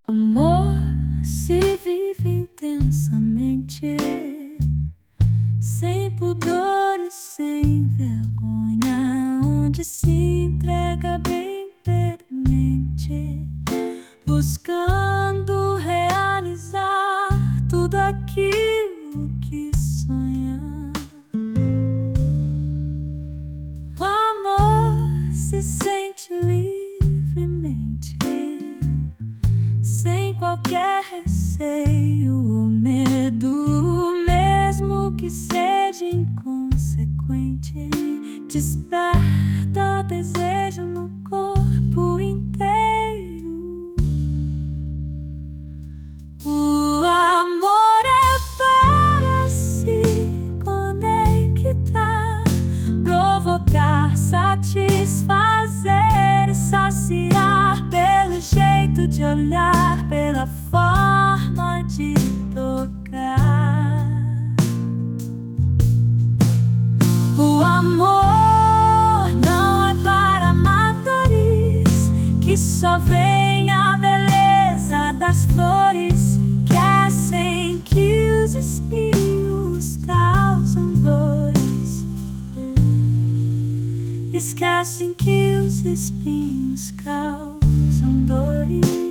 Amor se vive intensamente, sem pudor e sem vergonha, onde se entrega bem inteiramente, buscando realizar tudo aquilo que sonha. O amor se sente livremente, sem qualquer receio ou medo, mesmo que seja inconsequente. Desperta desejo no corpo inteiro. O amor é para se conectar, provocar, satisfazer, saciar, pelo jeito de olhar, pela forma de tocar. O amor não é para amadores, que só vem a beleza das flores, esquecem que os espinhos causam dores, esquecem que os espinhos causam dores.